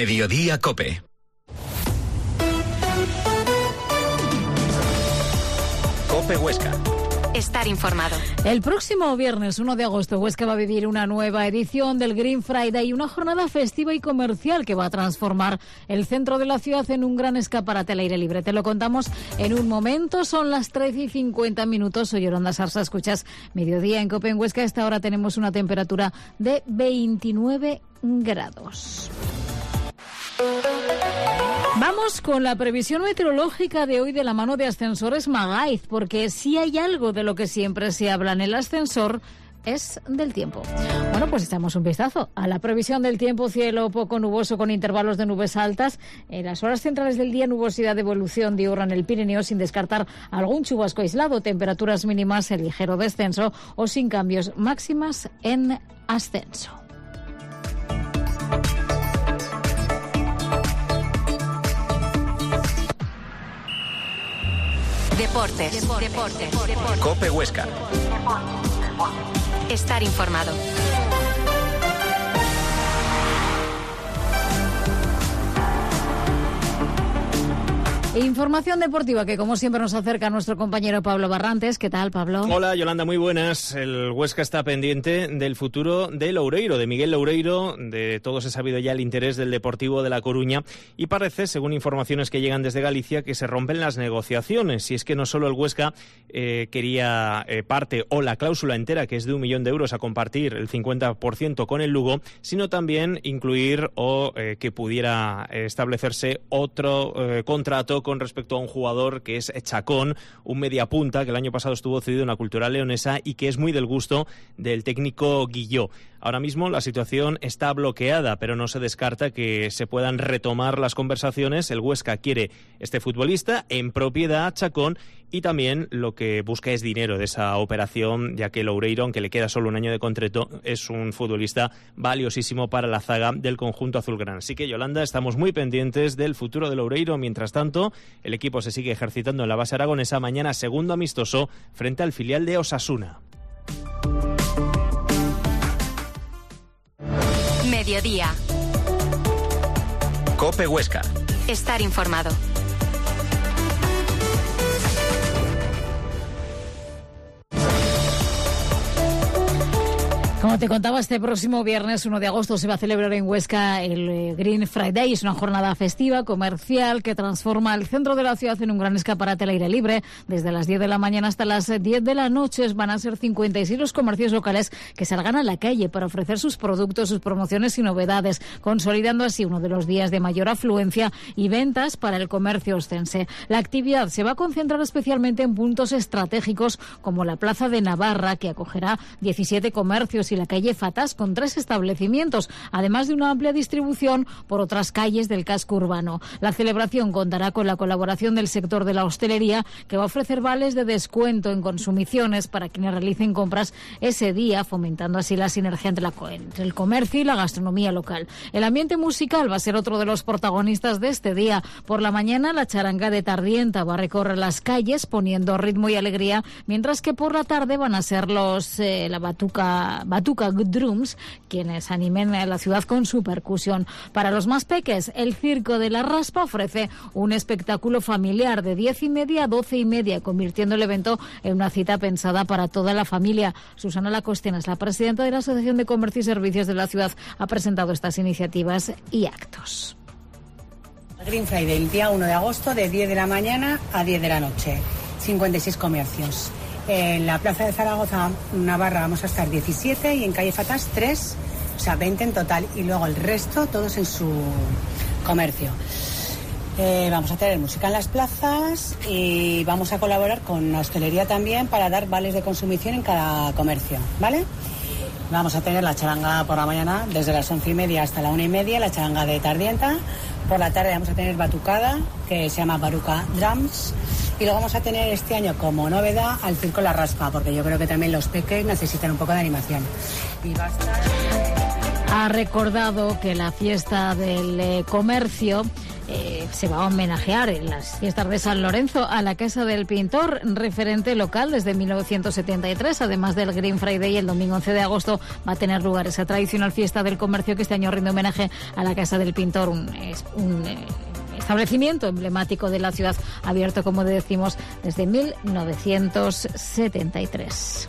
Mediodía COPE. COPE Huesca. Estar informado. El próximo viernes 1 de agosto, Huesca va a vivir una nueva edición del Green Friday, una jornada festiva y comercial que va a transformar el centro de la ciudad en un gran escaparate al aire libre. Te lo contamos en un momento. Son las 13:50. Soy Yolanda Sarsa. Escuchas Mediodía en COPE en Huesca. A esta hora tenemos una temperatura de 29 grados. Vamos con la previsión meteorológica de hoy de la mano de Ascensores Magaiz, porque si hay algo de lo que siempre se habla en el ascensor es del tiempo. Bueno, pues echamos un vistazo a la previsión del tiempo. Cielo poco nuboso con intervalos de nubes altas. En las horas centrales del día, nubosidad de evolución diurna en el Pirineo, sin descartar algún chubasco aislado. Temperaturas mínimas en ligero descenso o sin cambios, máximas en ascenso. Deportes. COPE Huesca. Estar informado. Información deportiva que, como siempre, nos acerca nuestro compañero Pablo Barrantes. ¿Qué tal, Pablo? Hola, Yolanda, muy buenas. El Huesca está pendiente del futuro de Loureiro, de Miguel Loureiro. De todos he sabido ya el interés del Deportivo de La Coruña y parece, según informaciones que llegan desde Galicia, que se rompen las negociaciones. Y es que no solo el Huesca quería parte o la cláusula entera, que es de 1 millón de euros, a compartir el 50% con el Lugo, sino también incluir o que pudiera establecerse otro contrato con respecto a un jugador que es Chacón, un mediapunta que el año pasado estuvo cedido en la Cultural Leonesa y que es muy del gusto del técnico Guilló. Ahora mismo la situación está bloqueada, pero no se descarta que se puedan retomar las conversaciones. El Huesca quiere este futbolista en propiedad, Chacón, y también lo que busca es dinero de esa operación, ya que Loureiro, aunque le queda solo un año de contrato, es un futbolista valiosísimo para la zaga del conjunto azulgrana. Así que, Yolanda, estamos muy pendientes del futuro de Loureiro. Mientras tanto, el equipo se sigue ejercitando en la base aragonesa. Mañana, segundo amistoso frente al filial de Osasuna. Mediodía. COPE Huesca. Estar informado. Como te contaba, este próximo viernes 1 de agosto se va a celebrar en Huesca el Green Friday. Es una jornada festiva, comercial, que transforma el centro de la ciudad en un gran escaparate al aire libre. Desde las 10 de la mañana hasta las 10 de la noche van a ser 56 los comercios locales que salgan a la calle para ofrecer sus productos, sus promociones y novedades, consolidando así uno de los días de mayor afluencia y ventas para el comercio ostense. La actividad se va a concentrar especialmente en puntos estratégicos como la Plaza de Navarra, que acogerá 17 comercios, y la calle Fatás, con 3 establecimientos, además de una amplia distribución por otras calles del casco urbano. La celebración contará con la colaboración del sector de la hostelería, que va a ofrecer vales de descuento en consumiciones para quienes realicen compras ese día, fomentando así la sinergia entre el comercio y la gastronomía local. El ambiente musical va a ser otro de los protagonistas de este día. Por la mañana, la charanga de Tardienta va a recorrer las calles poniendo ritmo y alegría, mientras que por la tarde van a ser la Batuca Drums quienes animen a la ciudad con su percusión. Para los más peques, el Circo de la Raspa ofrece un espectáculo familiar de 10:30 a 12:30, convirtiendo el evento en una cita pensada para toda la familia. Susana Lacostenas, la presidenta de la Asociación de Comercio y Servicios de la ciudad, ha presentado estas iniciativas y actos. Green Friday, el día 1 de agosto, de 10 de la mañana a 10 de la noche. 56 comercios. En la Plaza de Zaragoza, Navarra, vamos a estar 17 y en calle Fatás 3, o sea, 20 en total. Y luego el resto, todos en su comercio. Vamos a tener música en las plazas y vamos a colaborar con la hostelería también para dar vales de consumición en cada comercio, ¿vale? Vamos a tener la charanga por la mañana, desde las 11:30 hasta la 1:30, la charanga de Tardienta. Por la tarde vamos a tener batucada, que se llama Batuca Drums. Y luego vamos a tener este año como novedad al Circo La Raspa, porque yo creo que también los peques necesitan un poco de animación. Y va a estar... Ha recordado que la fiesta del comercio se va a homenajear en las fiestas de San Lorenzo a la Casa del Pintor, referente local desde 1973. Además del Green Friday, el domingo 11 de agosto va a tener lugar esa tradicional fiesta del comercio que este año rinde homenaje a la Casa del Pintor, un establecimiento emblemático de la ciudad, abierto, como decimos, desde 1973.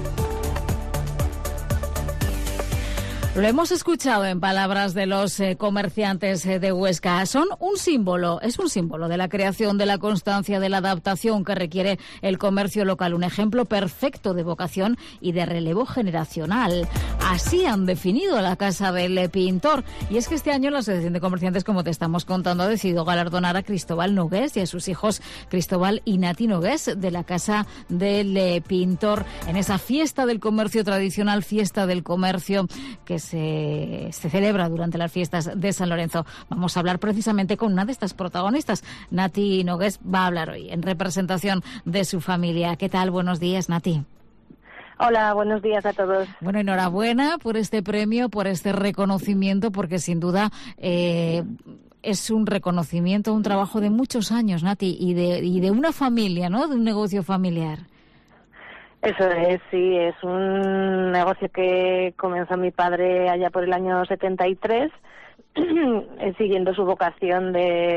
Lo hemos escuchado en palabras de los comerciantes de Huesca. Son un símbolo, es un símbolo de la creación, de la constancia, de la adaptación que requiere el comercio local. Un ejemplo perfecto de vocación y de relevo generacional. Así han definido a la Casa del Pintor. Y es que este año la Asociación de Comerciantes, como te estamos contando, ha decidido galardonar a Cristóbal Nogués y a sus hijos Cristóbal y Nati Nogués de la Casa del Pintor en esa fiesta del comercio tradicional, fiesta del comercio que se celebra durante las fiestas de San Lorenzo. Vamos a hablar precisamente con una de estas protagonistas. Nati Nogués va a hablar hoy en representación de su familia. ¿Qué tal? Buenos días, Nati. Hola, buenos días a todos. Bueno, enhorabuena por este premio, por este reconocimiento, porque sin duda es un reconocimiento, un trabajo de muchos años, Nati, y de una familia, ¿no? De un negocio familiar. Eso es, sí, es un negocio que comenzó mi padre allá por el año 73, siguiendo su vocación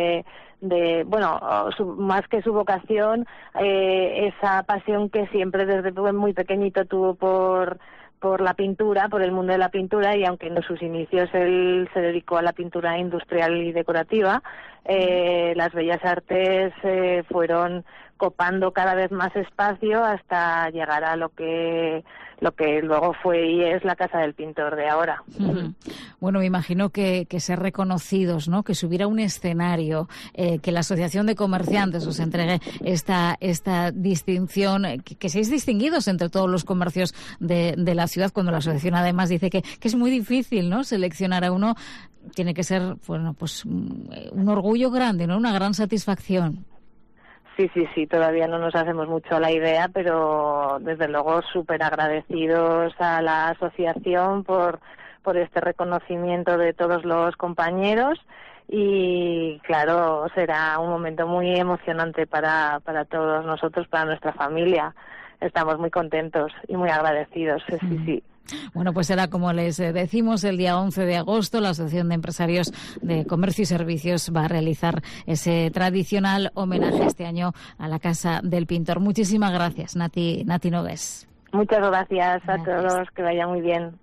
más que su vocación, esa pasión que siempre desde muy pequeñito tuvo por la pintura, por el mundo de la pintura, y aunque en sus inicios él se dedicó a la pintura industrial y decorativa, las bellas artes fueron copando cada vez más espacio hasta llegar a lo que luego fue y es la Casa del Pintor de ahora. Uh-huh. Bueno, me imagino que ser reconocidos, ¿no? Que subiera un escenario, que la Asociación de Comerciantes os entregue esta distinción, que seáis distinguidos entre todos los comercios de la ciudad, cuando la asociación además dice que es muy difícil, ¿no? Seleccionar a uno. Tiene que ser, bueno, pues un orgullo grande, ¿no? Una gran satisfacción. Sí, todavía no nos hacemos mucho a la idea, pero desde luego súper agradecidos a la asociación por este reconocimiento de todos los compañeros, y claro, será un momento muy emocionante para todos nosotros, para nuestra familia. Estamos muy contentos y muy agradecidos, sí. Bueno, pues será, como les decimos, el día 11 de agosto. La Asociación de Empresarios de Comercio y Servicios va a realizar ese tradicional homenaje este año a la Casa del Pintor. Muchísimas gracias, Nati Nogués. Muchas gracias a todos, que vaya muy bien.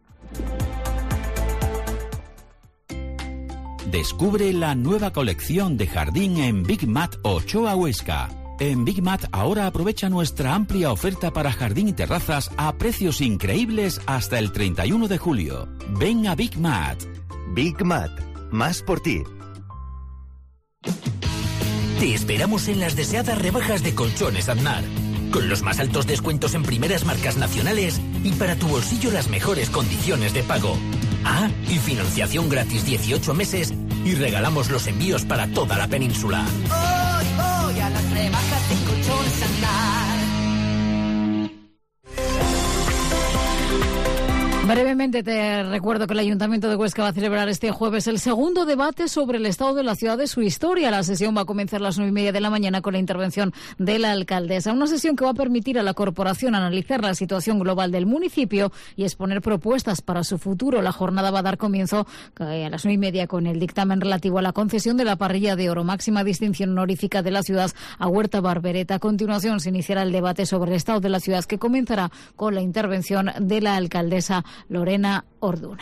Descubre la nueva colección de jardín en Big Mat Ochoa, Huesca. En Big Mat ahora aprovecha nuestra amplia oferta para jardín y terrazas a precios increíbles hasta el 31 de julio. Ven a Big Mat. Big Mat, más por ti. Te esperamos en las deseadas rebajas de Colchones Aznar, con los más altos descuentos en primeras marcas nacionales y para tu bolsillo las mejores condiciones de pago. Y financiación gratis 18 meses y regalamos los envíos para toda la península. Voy a las rebajas de Colchones Aznar. Brevemente te recuerdo que el Ayuntamiento de Huesca va a celebrar este jueves el segundo debate sobre el estado de la ciudad, de su historia. La sesión va a comenzar a las 9:30 de la mañana con la intervención de la alcaldesa. Una sesión que va a permitir a la corporación analizar la situación global del municipio y exponer propuestas para su futuro. La jornada va a dar comienzo a las 9:30 con el dictamen relativo a la concesión de la parrilla de oro, máxima distinción honorífica de la ciudad, a Huerta Barbereta. A continuación se iniciará el debate sobre el estado de la ciudad, que comenzará con la intervención de la alcaldesa Lorena Orduna.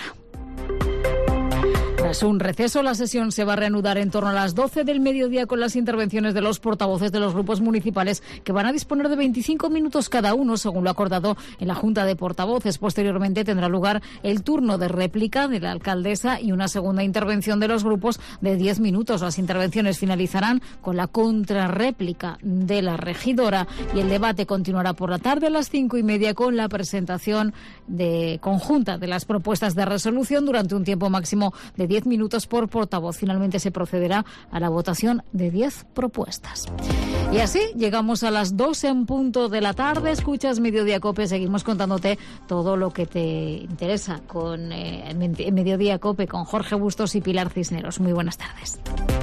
Tras un receso, la sesión se va a reanudar en torno a las 12 del mediodía con las intervenciones de los portavoces de los grupos municipales, que van a disponer de 25 minutos cada uno, según lo acordado en la Junta de Portavoces. Posteriormente tendrá lugar el turno de réplica de la alcaldesa y una segunda intervención de los grupos de 10 minutos. Las intervenciones finalizarán con la contrarréplica de la regidora y el debate continuará por la tarde a las 5:30 con la presentación conjunta de las propuestas de resolución durante un tiempo máximo de 10 minutos por portavoz. Finalmente se procederá a la votación de 10 propuestas. Y así llegamos a las 2 en punto de la tarde. Escuchas Mediodía Cope. Seguimos contándote todo lo que te interesa con Mediodía Cope con Jorge Bustos y Pilar Cisneros. Muy buenas tardes.